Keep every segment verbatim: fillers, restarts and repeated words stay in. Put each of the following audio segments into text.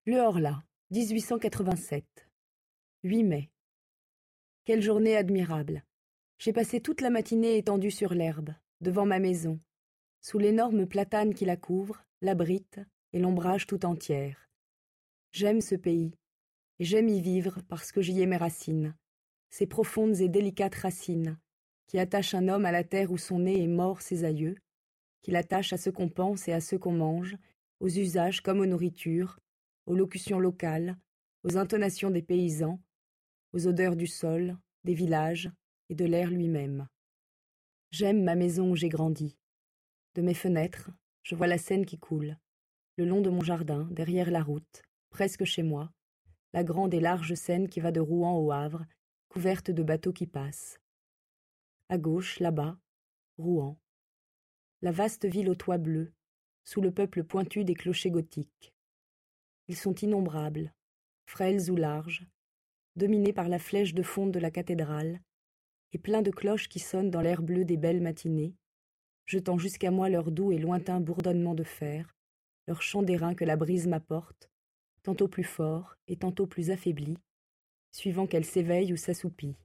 Le Horla, dix-huit cent quatre-vingt-sept. huit mai. Quelle journée admirable! J'ai passé toute la matinée étendue sur l'herbe, devant ma maison, sous l'énorme platane qui la couvre, l'abrite et l'ombrage tout entière. J'aime ce pays, et j'aime y vivre parce que j'y ai mes racines, ces profondes et délicates racines, qui attachent un homme à la terre où sont nés et morts ses aïeux, qui l'attachent à ce qu'on pense et à ce qu'on mange, aux usages comme aux nourritures, aux locutions locales, aux intonations des paysans, aux odeurs du sol, des villages et de l'air lui-même. J'aime ma maison où j'ai grandi. De mes fenêtres, je vois la Seine qui coule, le long de mon jardin, derrière la route, presque chez moi, la grande et large Seine qui va de Rouen au Havre, couverte de bateaux qui passent. À gauche, là-bas, Rouen. La vaste ville aux toits bleus, sous le peuple pointu des clochers gothiques. Ils sont innombrables, frêles ou larges, dominés par la flèche de fonte de la cathédrale, et pleins de cloches qui sonnent dans l'air bleu des belles matinées, jetant jusqu'à moi leur doux et lointain bourdonnement de fer, leur chant d'airain que la brise m'apporte, tantôt plus fort et tantôt plus affaibli, suivant qu'elle s'éveille ou s'assoupit.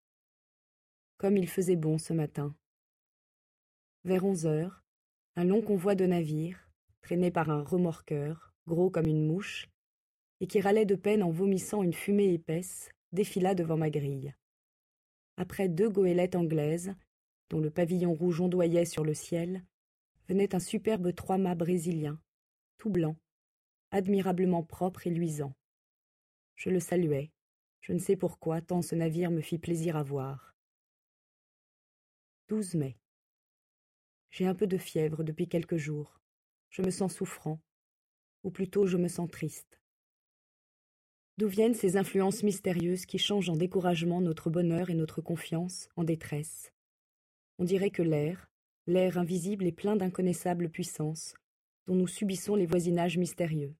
Comme il faisait bon ce matin. Vers onze heures, un long convoi de navires, traîné par un remorqueur, gros comme une mouche, et qui râlait de peine en vomissant une fumée épaisse, défila devant ma grille. Après deux goélettes anglaises, dont le pavillon rouge ondoyait sur le ciel, venait un superbe trois-mâts brésilien, tout blanc, admirablement propre et luisant. Je le saluai, je ne sais pourquoi, tant ce navire me fit plaisir à voir. douze mai. J'ai un peu de fièvre depuis quelques jours. Je me sens souffrant, ou plutôt je me sens triste. D'où viennent ces influences mystérieuses qui changent en découragement notre bonheur et notre confiance en détresse? On dirait que l'air, l'air invisible est plein d'inconnaissables puissances, dont nous subissons les voisinages mystérieux.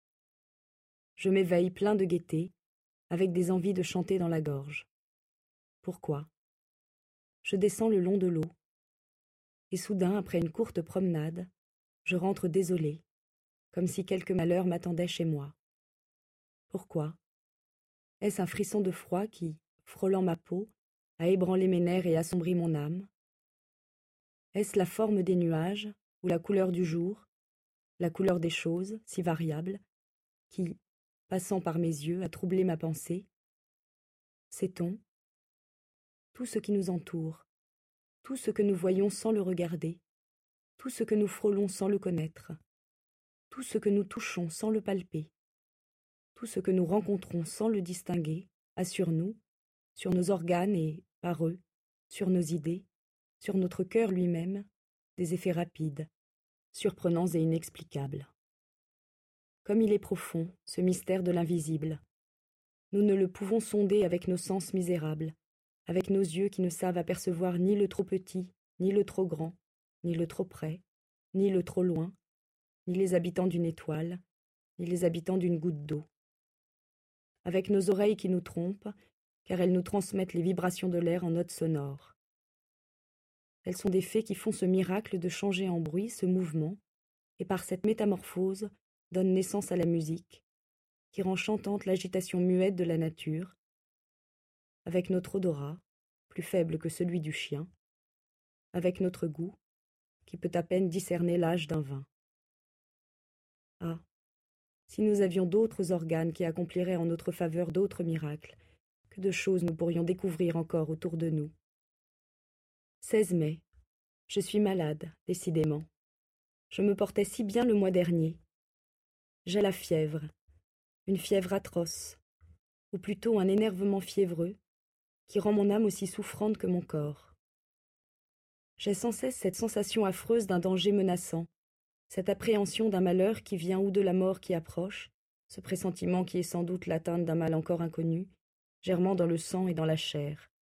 Je m'éveille plein de gaieté, avec des envies de chanter dans la gorge. Pourquoi? Je descends le long de l'eau, et soudain, après une courte promenade, je rentre désolé, comme si quelque malheur m'attendait chez moi. Pourquoi? Est-ce un frisson de froid qui, frôlant ma peau, a ébranlé mes nerfs et assombri mon âme? Est-ce la forme des nuages, ou la couleur du jour, la couleur des choses, si variable, qui, passant par mes yeux, a troublé ma pensée? Sait-on? Tout ce qui nous entoure, tout ce que nous voyons sans le regarder, tout ce que nous frôlons sans le connaître, tout ce que nous touchons sans le palper, tout ce que nous rencontrons sans le distinguer, a sur nous, sur nos organes et, par eux, sur nos idées, sur notre cœur lui-même, des effets rapides, surprenants et inexplicables. Comme il est profond, ce mystère de l'invisible. Nous ne le pouvons sonder avec nos sens misérables, avec nos yeux qui ne savent apercevoir ni le trop petit, ni le trop grand, ni le trop près, ni le trop loin, ni les habitants d'une étoile, ni les habitants d'une goutte d'eau. Avec nos oreilles qui nous trompent, car elles nous transmettent les vibrations de l'air en notes sonores. Elles sont des fées qui font ce miracle de changer en bruit ce mouvement, et par cette métamorphose donnent naissance à la musique, qui rend chantante l'agitation muette de la nature, avec notre odorat, plus faible que celui du chien, avec notre goût, qui peut à peine discerner l'âge d'un vin. Ah, si nous avions d'autres organes qui accompliraient en notre faveur d'autres miracles, que de choses nous pourrions découvrir encore autour de nous. seize mai. Je suis malade, décidément. Je me portais si bien le mois dernier. J'ai la fièvre, une fièvre atroce, ou plutôt un énervement fiévreux, qui rend mon âme aussi souffrante que mon corps. J'ai sans cesse cette sensation affreuse d'un danger menaçant, cette appréhension d'un malheur qui vient ou de la mort qui approche, ce pressentiment qui est sans doute l'atteinte d'un mal encore inconnu, germant dans le sang et dans la chair.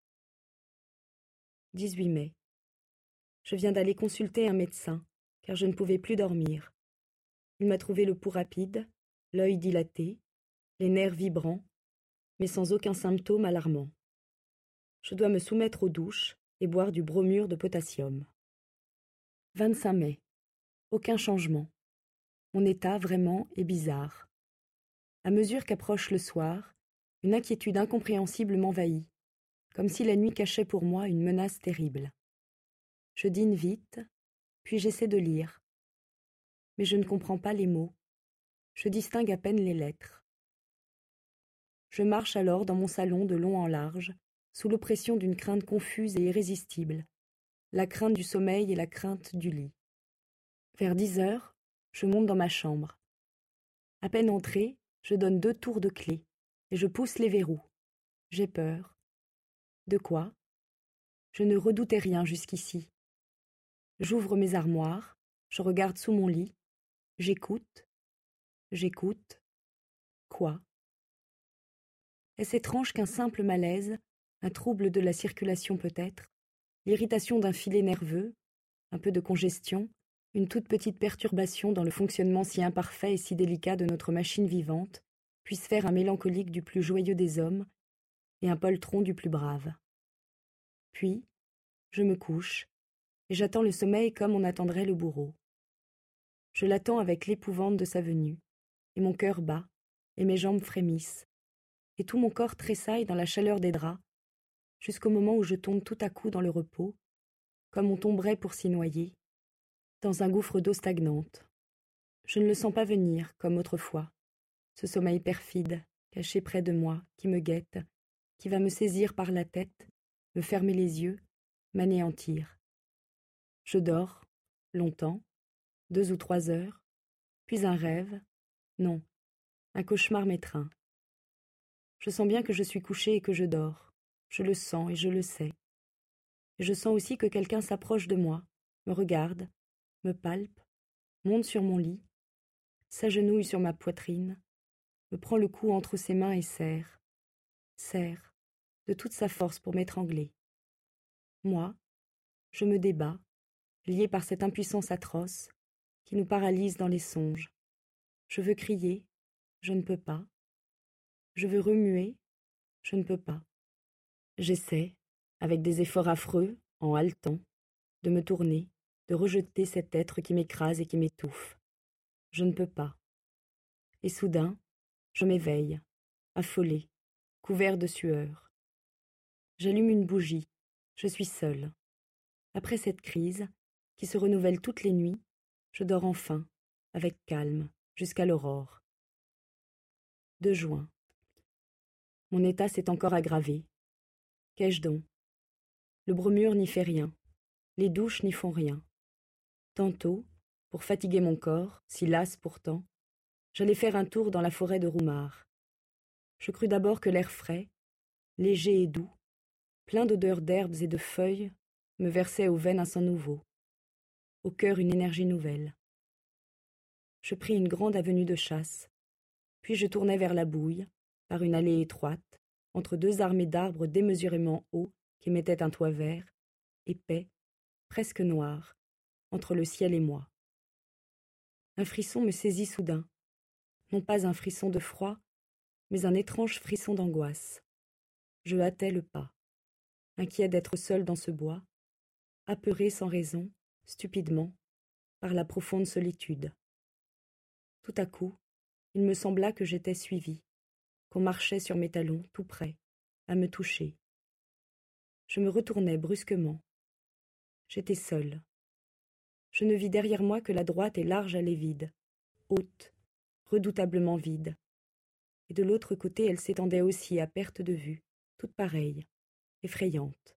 dix-huit mai. Je viens d'aller consulter un médecin, car je ne pouvais plus dormir. Il m'a trouvé le pouls rapide, l'œil dilaté, les nerfs vibrants, mais sans aucun symptôme alarmant. Je dois me soumettre aux douches et boire du bromure de potassium. vingt-cinq mai. Aucun changement. Mon état, vraiment, est bizarre. À mesure qu'approche le soir, une inquiétude incompréhensible m'envahit, comme si la nuit cachait pour moi une menace terrible. Je dîne vite, puis j'essaie de lire. Mais je ne comprends pas les mots. Je distingue à peine les lettres. Je marche alors dans mon salon de long en large, sous l'oppression d'une crainte confuse et irrésistible, la crainte du sommeil et la crainte du lit. Vers dix heures, je monte dans ma chambre. À peine entrée, je donne deux tours de clé, et je pousse les verrous. J'ai peur. De quoi? Je ne redoutais rien jusqu'ici. J'ouvre mes armoires, je regarde sous mon lit, j'écoute, j'écoute. Quoi? Est-ce étrange qu'un simple malaise, un trouble de la circulation peut-être, l'irritation d'un filet nerveux, un peu de congestion, une toute petite perturbation dans le fonctionnement si imparfait et si délicat de notre machine vivante, puisse faire un mélancolique du plus joyeux des hommes et un poltron du plus brave. Puis, je me couche, et j'attends le sommeil comme on attendrait le bourreau. Je l'attends avec l'épouvante de sa venue, et mon cœur bat, et mes jambes frémissent, et tout mon corps tressaille dans la chaleur des draps, jusqu'au moment où je tombe tout à coup dans le repos, comme on tomberait pour s'y noyer, dans un gouffre d'eau stagnante. Je ne le sens pas venir, comme autrefois, ce sommeil perfide, caché près de moi, qui me guette, qui va me saisir par la tête, me fermer les yeux, m'anéantir. Je dors, longtemps, deux ou trois heures, puis un rêve, non, un cauchemar m'étreint. Je sens bien que je suis couchée et que je dors, je le sens et je le sais. Et je sens aussi que quelqu'un s'approche de moi, me regarde, me palpe, monte sur mon lit, s'agenouille sur ma poitrine, me prend le cou entre ses mains et serre, serre, de toute sa force pour m'étrangler. Moi, je me débats, lié par cette impuissance atroce qui nous paralyse dans les songes. Je veux crier, je ne peux pas. Je veux remuer, je ne peux pas. J'essaie, avec des efforts affreux, en haletant, de me tourner, de rejeter cet être qui m'écrase et qui m'étouffe. Je ne peux pas. Et soudain, je m'éveille, affolé, couvert de sueur. J'allume une bougie, je suis seule. Après cette crise, qui se renouvelle toutes les nuits, je dors enfin, avec calme, jusqu'à l'aurore. deux juin. Mon état s'est encore aggravé. Qu'ai-je donc? Le bromure n'y fait rien, les douches n'y font rien. Tantôt, pour fatiguer mon corps, si las pourtant, j'allais faire un tour dans la forêt de Roumare. Je crus d'abord que l'air frais, léger et doux, plein d'odeurs d'herbes et de feuilles, me versait aux veines un sang nouveau, au cœur une énergie nouvelle. Je pris une grande avenue de chasse, puis je tournai vers la Bouille, par une allée étroite, entre deux armées d'arbres démesurément hauts qui mettaient un toit vert, épais, presque noir, entre le ciel et moi. Un frisson me saisit soudain, non pas un frisson de froid, mais un étrange frisson d'angoisse. Je hâtai le pas, inquiet d'être seul dans ce bois, apeuré sans raison, stupidement, par la profonde solitude. Tout à coup, il me sembla que j'étais suivi, qu'on marchait sur mes talons, tout près, à me toucher. Je me retournai brusquement. J'étais seule. Je ne vis derrière moi que la droite et large allée vide, haute, redoutablement vide. Et de l'autre côté, elle s'étendait aussi à perte de vue, toute pareille, effrayante.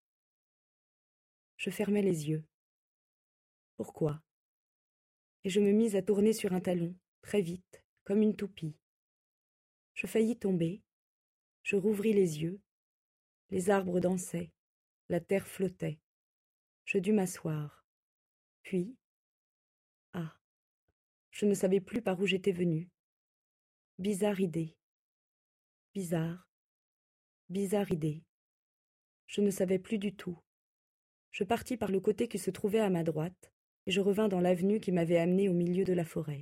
Je fermai les yeux. Pourquoi? Et je me mis à tourner sur un talon, très vite, comme une toupie. Je faillis tomber. Je rouvris les yeux. Les arbres dansaient. La terre flottait. Je dus m'asseoir. Puis, ah, je ne savais plus par où j'étais venue. Bizarre idée. Bizarre. Bizarre idée. Je ne savais plus du tout. Je partis par le côté qui se trouvait à ma droite, et je revins dans l'avenue qui m'avait amené au milieu de la forêt.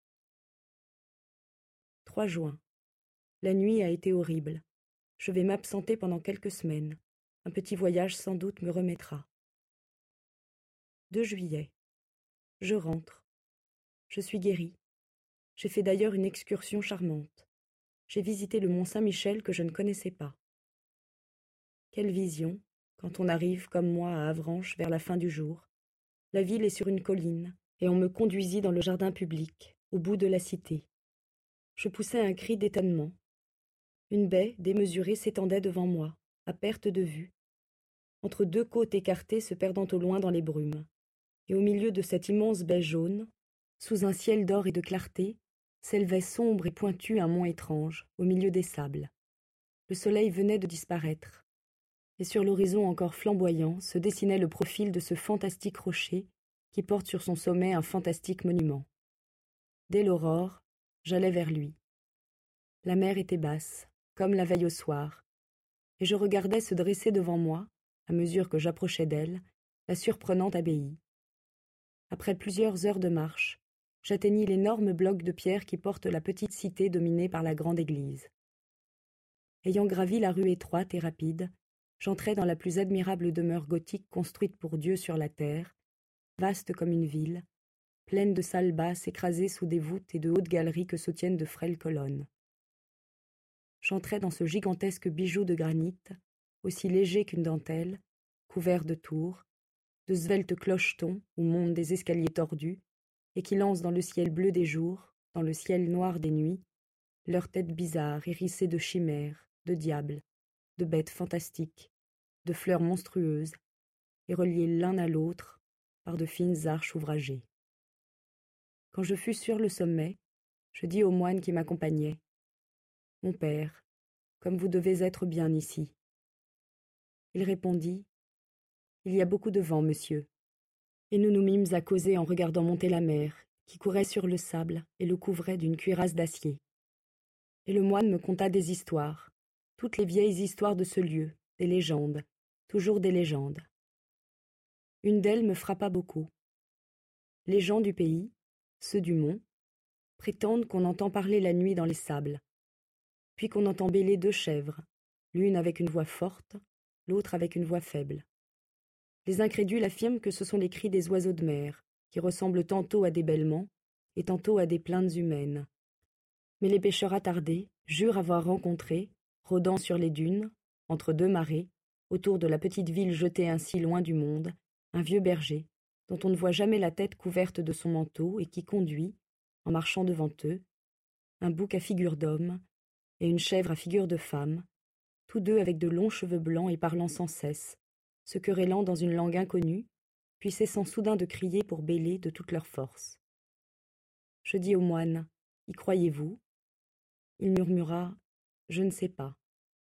trois juin. La nuit a été horrible. Je vais m'absenter pendant quelques semaines. Un petit voyage sans doute me remettra. deux juillet. Je rentre. Je suis guérie. J'ai fait d'ailleurs une excursion charmante. j'ai visité le mont Saint-Michel que je ne connaissais pas. Quelle vision, quand on arrive, comme moi, à Avranches vers la fin du jour. La ville est sur une colline, et on me conduisit dans le jardin public, au bout de la cité. Je poussai un cri d'étonnement. Une baie démesurée s'étendait devant moi, à perte de vue, entre deux côtes écartées se perdant au loin dans les brumes. Et au milieu de cette immense baie jaune, sous un ciel d'or et de clarté, s'élevait sombre et pointu un mont étrange, au milieu des sables. Le soleil venait de disparaître, et sur l'horizon encore flamboyant se dessinait le profil de ce fantastique rocher qui porte sur son sommet un fantastique monument. Dès l'aurore, j'allais vers lui. La mer était basse, comme la veille au soir, et je regardais se dresser devant moi, à mesure que j'approchais d'elle, la surprenante abbaye. Après plusieurs heures de marche, j'atteignis l'énorme bloc de pierre qui porte la petite cité dominée par la grande église. Ayant gravi la rue étroite et rapide, j'entrai dans la plus admirable demeure gothique construite pour Dieu sur la terre, vaste comme une ville, pleine de salles basses écrasées sous des voûtes et de hautes galeries que soutiennent de frêles colonnes. J'entrai dans ce gigantesque bijou de granit, aussi léger qu'une dentelle, couvert de tours, de sveltes clochetons où montent des escaliers tordus, et qui lancent dans le ciel bleu des jours, dans le ciel noir des nuits, leurs têtes bizarres hérissées de chimères, de diables, de bêtes fantastiques, de fleurs monstrueuses, et reliés l'un à l'autre par de fines arches ouvragées. Quand je fus sur le sommet, je dis au moine qui m'accompagnait : « Mon père, comme vous devez être bien ici. » Il répondit : « Il y a beaucoup de vent, monsieur. » Et nous nous mîmes à causer en regardant monter la mer, qui courait sur le sable et le couvrait d'une cuirasse d'acier. Et le moine me conta des histoires, toutes les vieilles histoires de ce lieu, des légendes, toujours des légendes. Une d'elles me frappa beaucoup. Les gens du pays, ceux du mont, prétendent qu'on entend parler la nuit dans les sables, puis qu'on entend bêler deux chèvres, l'une avec une voix forte, l'autre avec une voix faible. Les incrédules affirment que ce sont les cris des oiseaux de mer, qui ressemblent tantôt à des bêlements et tantôt à des plaintes humaines. Mais les pêcheurs attardés jurent avoir rencontré, rôdant sur les dunes, entre deux marées, autour de la petite ville jetée ainsi loin du monde, un vieux berger, dont on ne voit jamais la tête couverte de son manteau et qui conduit, en marchant devant eux, un bouc à figure d'homme et une chèvre à figure de femme, tous deux avec de longs cheveux blancs et parlant sans cesse, se querellant dans une langue inconnue, puis cessant soudain de crier pour bêler de toute leur force. Je dis au moine : « Y croyez-vous ? » Il murmura : « Je ne sais pas. »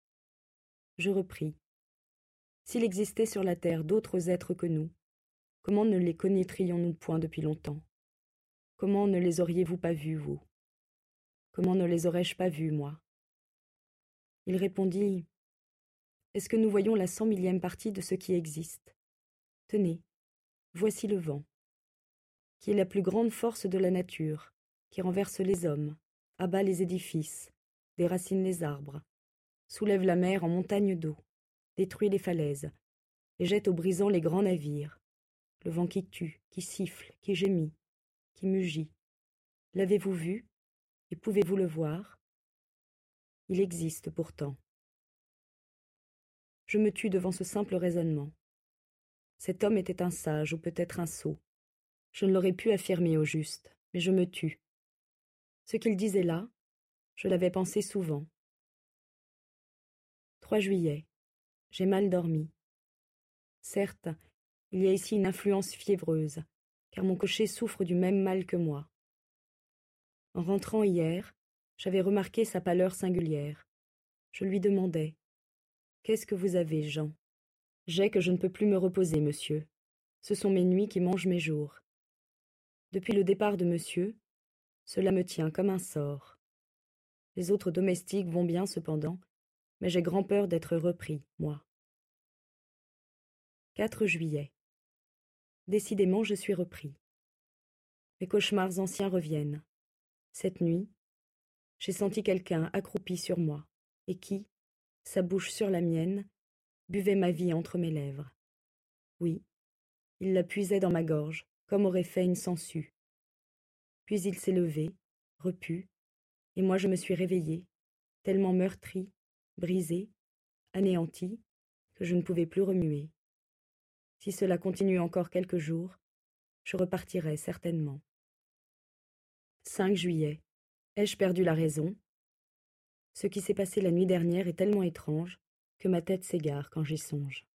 Je repris : « S'il existait sur la terre d'autres êtres que nous, comment ne les connaîtrions-nous point depuis longtemps ? Comment ne les auriez-vous pas vus, vous ? Comment ne les aurais-je pas vus, moi ? » Il répondit : « Est-ce que nous voyons la cent millième partie de ce qui existe ? Tenez, voici le vent, qui est la plus grande force de la nature, qui renverse les hommes, abat les édifices, déracine les arbres, soulève la mer en montagne d'eau, détruit les falaises, et jette au brisant les grands navires. Le vent qui tue, qui siffle, qui gémit, qui mugit. L'avez-vous vu, et pouvez-vous le voir ? Il existe pourtant. » Je me tus devant ce simple raisonnement. Cet homme était un sage ou peut-être un sot. Je ne l'aurais pu affirmer au juste, mais je me tus. Ce qu'il disait là, je l'avais pensé souvent. trois juillet. J'ai mal dormi. Certes, il y a ici une influence fiévreuse, car mon cocher souffre du même mal que moi. En rentrant hier, j'avais remarqué sa pâleur singulière. Je lui demandai : « Qu'est-ce que vous avez, Jean ? » J'ai que je ne peux plus me reposer, monsieur. Ce sont mes nuits qui mangent mes jours. Depuis le départ de monsieur, cela me tient comme un sort. Les autres domestiques vont bien cependant, mais j'ai grand peur d'être repris, moi. quatre juillet. Décidément, je suis repris. Mes cauchemars anciens reviennent. Cette nuit, j'ai senti quelqu'un accroupi sur moi, et qui, sa bouche sur la mienne, buvait ma vie entre mes lèvres. Oui, il la puisait dans ma gorge, comme aurait fait une sangsue. Puis il s'est levé, repu, et moi je me suis réveillée, tellement meurtri, brisé, anéanti, que je ne pouvais plus remuer. Si cela continue encore quelques jours, je repartirai certainement. cinq juillet. Ai-je perdu la raison? Ce qui s'est passé la nuit dernière est tellement étrange que ma tête s'égare quand j'y songe.